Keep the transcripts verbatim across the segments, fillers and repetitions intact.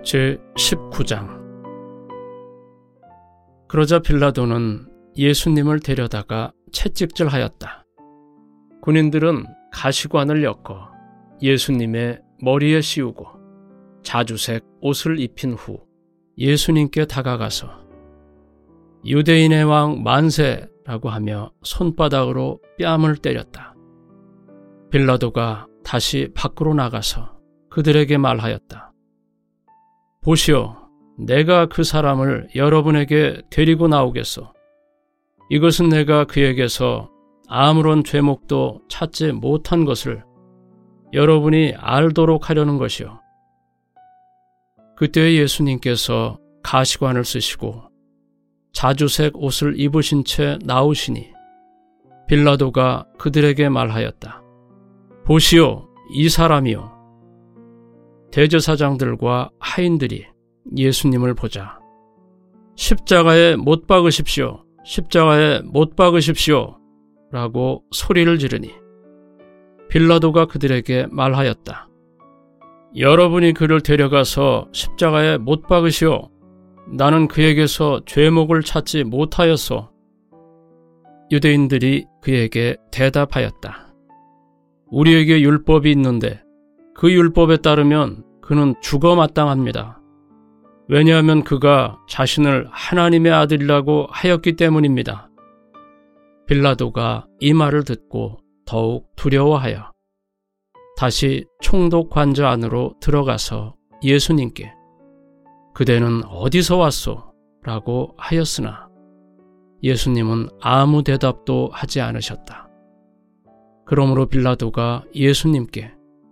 제십구 장. 그러자 빌라도는 예수님을 데려다가 채찍질하였다. 군인들은 가시관을 엮어 예수님의 머리에 씌우고 자주색 옷을 입힌 후 예수님께 다가가서 유대인의 왕 만세라고 하며 손바닥으로 뺨을 때렸다. 빌라도가 다시 밖으로 나가서 그들에게 말하였다. 보시오, 내가 그 사람을 여러분에게 데리고 나오겠소. 이것은 내가 그에게서 아무런 죄목도 찾지 못한 것을 여러분이 알도록 하려는 것이요. 그때 예수님께서 가시관을 쓰시고 자주색 옷을 입으신 채 나오시니 빌라도가 그들에게 말하였다. 보시오, 이 사람이요. 대제사장들과 하인들이 예수님을 보자 십자가에 못 박으십시오, 십자가에 못 박으십시오 라고 소리를 지르니 빌라도가 그들에게 말하였다. 여러분이 그를 데려가서 십자가에 못 박으시오. 나는 그에게서 죄목을 찾지 못하였소. 유대인들이 그에게 대답하였다. 우리에게 율법이 있는데 그 율법에 따르면 그는 죽어 마땅합니다. 왜냐하면 그가 자신을 하나님의 아들이라고 하였기 때문입니다. 빌라도가 이 말을 듣고 더욱 두려워하여 다시 총독 관저 안으로 들어가서 예수님께 그대는 어디서 왔소? 라고 하였으나 예수님은 아무 대답도 하지 않으셨다. 그러므로 빌라도가 예수님께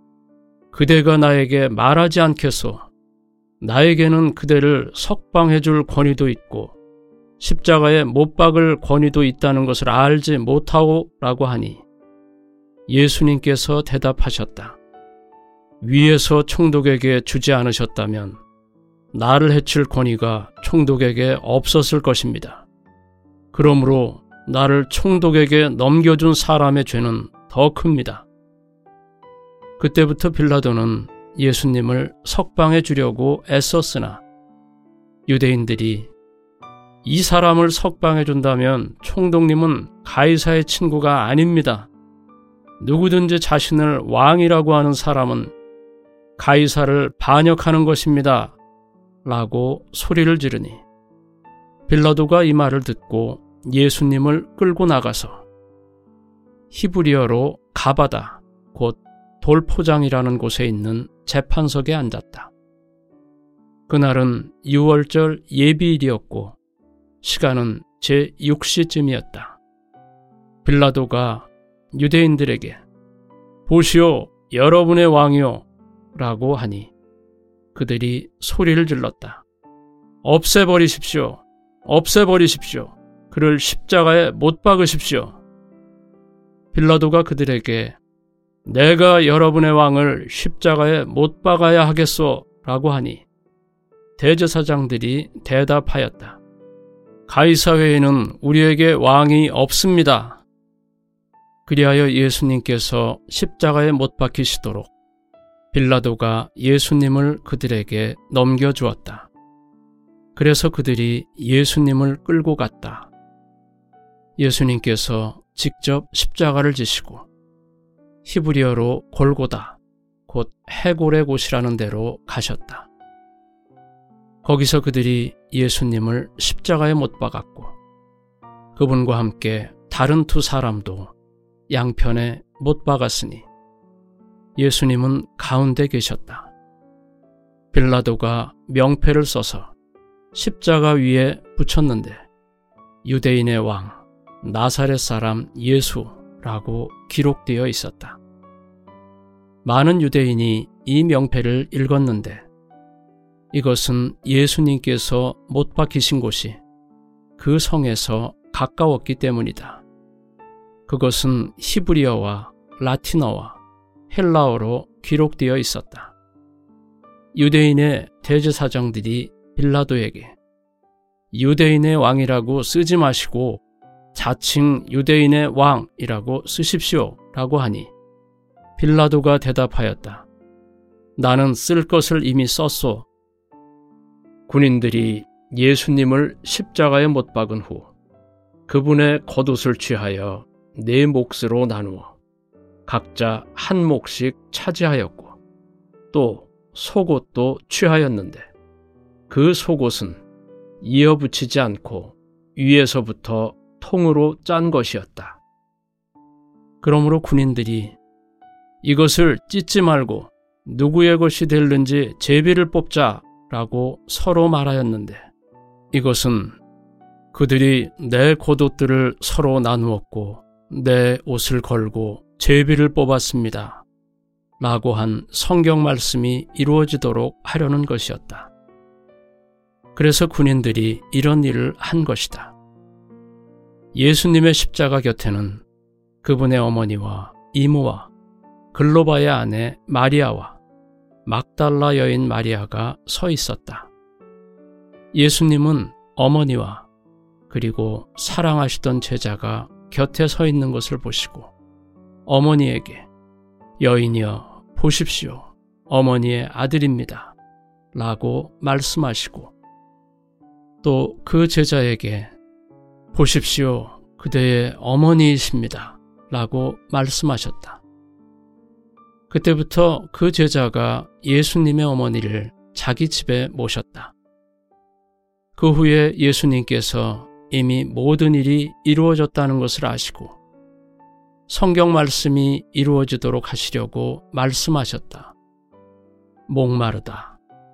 그대가 나에게 말하지 않겠소? 나에게는 그대를 석방해 줄 권위도 있고 십자가에 못 박을 권위도 있다는 것을 알지 못하오? 라고 하니 예수님께서 대답하셨다. 위에서 총독에게 주지 않으셨다면 나를 해칠 권위가 총독에게 없었을 것입니다. 그러므로 나를 총독에게 넘겨준 사람의 죄는 더 큽니다. 그때부터 빌라도는 예수님을 석방해 주려고 애썼으나 유대인들이 이 사람을 석방해 준다면 총독님은 가이사의 친구가 아닙니다. 누구든지 자신을 왕이라고 하는 사람은 가이사를 반역하는 것입니다. 라고 소리를 지르니 빌라도가 이 말을 듣고 예수님을 끌고 나가서 히브리어로 가바다, 곧 돌포장이라는 곳에 있는 재판석에 앉았다. 그날은 유월절 예비일이었고 시간은 제육 시쯤이었다. 빌라도가 유대인들에게 보시오, 여러분의 왕이요 라고 하니 그들이 소리를 질렀다. 없애버리십시오. 없애버리십시오. 그를 십자가에 못 박으십시오. 빌라도가 그들에게 내가 여러분의 왕을 십자가에 못 박아야 하겠소 라고 하니 대제사장들이 대답하였다. 가이사 외에는 우리에게 왕이 없습니다. 그리하여 예수님께서 십자가에 못 박히시도록 빌라도가 예수님을 그들에게 넘겨주었다. 그래서 그들이 예수님을 끌고 갔다. 예수님께서 직접 십자가를 지시고 히브리어로 골고다, 곧 해골의 곳이라는 데로 가셨다. 거기서 그들이 예수님을 십자가에 못 박았고 그분과 함께 다른 두 사람도 양편에 못 박았으니 예수님은 가운데 계셨다. 빌라도가 명패를 써서 십자가 위에 붙였는데 유대인의 왕, 나사렛 사람 예수라고 기록되어 있었다. 많은 유대인이 이 명패를 읽었는데 이것은 예수님께서 못 박히신 곳이 그 성에서 가까웠기 때문이다. 그것은 히브리어와 라틴어와 헬라어로 기록되어 있었다. 유대인의 대제사장들이 빌라도에게 유대인의 왕이라고 쓰지 마시고 자칭 유대인의 왕이라고 쓰십시오 라고 하니 빌라도가 대답하였다. 나는 쓸 것을 이미 썼소. 군인들이 예수님을 십자가에 못 박은 후 그분의 겉옷을 취하여 네 몫으로 나누어 각자 한 몫씩 차지하였고 또 속옷도 취하였는데 그 속옷은 이어붙이지 않고 위에서부터 통으로 짠 것이었다. 그러므로 군인들이 이것을 찢지 말고 누구의 것이 될는지 제비를 뽑자라고 서로 말하였는데 이것은 그들이 내 겉옷들을 서로 나누었고 내 옷을 걸고 제비를 뽑았습니다. 라고 한 성경 말씀이 이루어지도록 하려는 것이었다. 그래서 군인들이 이런 일을 한 것이다. 예수님의 십자가 곁에는 그분의 어머니와 이모와 글로바의 아내 마리아와 막달라 여인 마리아가 서 있었다. 예수님은 어머니와 그리고 사랑하시던 제자가 곁에 서 있는 것을 보시고 어머니에게 여인이여 보십시오. 어머니의 아들입니다. 라고 말씀하시고 또 그 제자에게 보십시오. 그대의 어머니이십니다. 라고 말씀하셨다. 그때부터 그 제자가 예수님의 어머니를 자기 집에 모셨다. 그 후에 예수님께서 이미 모든 일이 이루어졌다는 것을 아시고 성경 말씀이 이루어지도록 하시려고 말씀하셨다. 목마르다.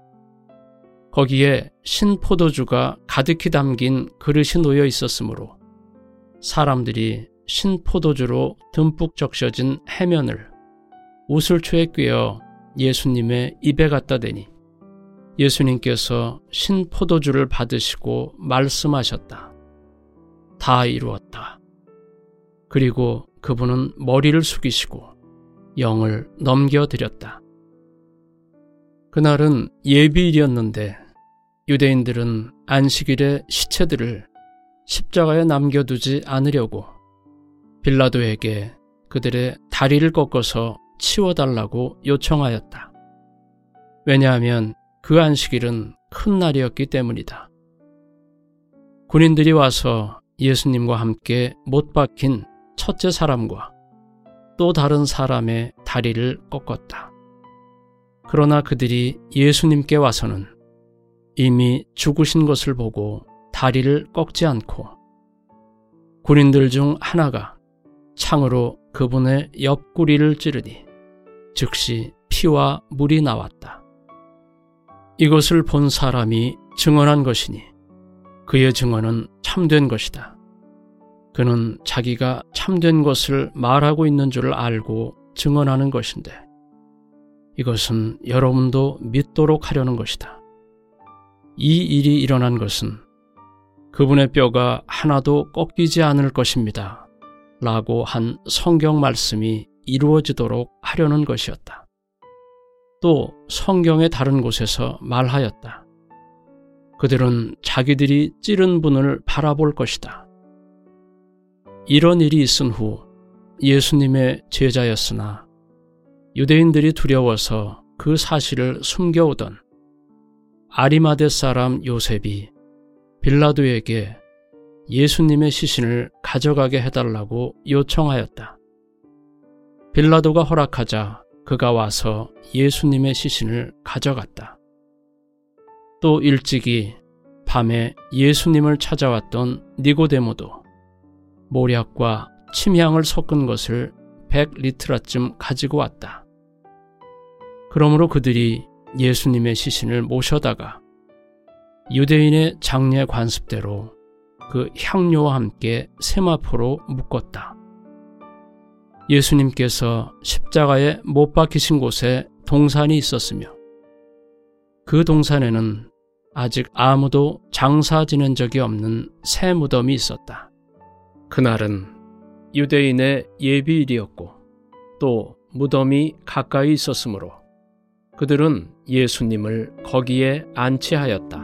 거기에 신포도주가 가득히 담긴 그릇이 놓여 있었으므로 사람들이 신포도주로 듬뿍 적셔진 해면을 우슬초에 꿰어 예수님의 입에 갖다 대니 예수님께서 신포도주를 받으시고 말씀하셨다. 다 이루었다. 그리고 그분은 머리를 숙이시고 영을 넘겨드렸다. 그날은 예비일이었는데 유대인들은 안식일에 시체들을 십자가에 남겨두지 않으려고 빌라도에게 그들의 다리를 꺾어서 치워달라고 요청하였다. 왜냐하면 그 안식일은 큰 날이었기 때문이다. 군인들이 와서 예수님과 함께 못 박힌 첫째 사람과 또 다른 사람의 다리를 꺾었다. 그러나 그들이 예수님께 와서는 이미 죽으신 것을 보고 다리를 꺾지 않고 군인들 중 하나가 창으로 그분의 옆구리를 찌르니 즉시 피와 물이 나왔다. 이것을 본 사람이 증언한 것이니 그의 증언은 참된 것이다. 그는 자기가 참된 것을 말하고 있는 줄을 알고 증언하는 것인데 이것은 여러분도 믿도록 하려는 것이다. 이 일이 일어난 것은 그분의 뼈가 하나도 꺾이지 않을 것입니다. 라고 한 성경 말씀이 이루어지도록 하려는 것이었다. 또 성경의 다른 곳에서 말하였다. 그들은 자기들이 찌른 분을 바라볼 것이다. 이런 일이 있은 후 예수님의 제자였으나 유대인들이 두려워서 그 사실을 숨겨오던 아리마대 사람 요셉이 빌라도에게 예수님의 시신을 가져가게 해달라고 요청하였다. 빌라도가 허락하자 그가 와서 예수님의 시신을 가져갔다. 또 일찍이 밤에 예수님을 찾아왔던 니고데모도 모략과 침향을 섞은 것을 백 리트라쯤 가지고 왔다. 그러므로 그들이 예수님의 시신을 모셔다가 유대인의 장례 관습대로 그 향료와 함께 세마포로 묶었다. 예수님께서 십자가에 못 박히신 곳에 동산이 있었으며 그 동산에는 아직 아무도 장사 지낸 적이 없는 새 무덤이 있었다. 그날은 유대인의 예비일이었고 또 무덤이 가까이 있었으므로 그들은 예수님을 거기에 안치하였다.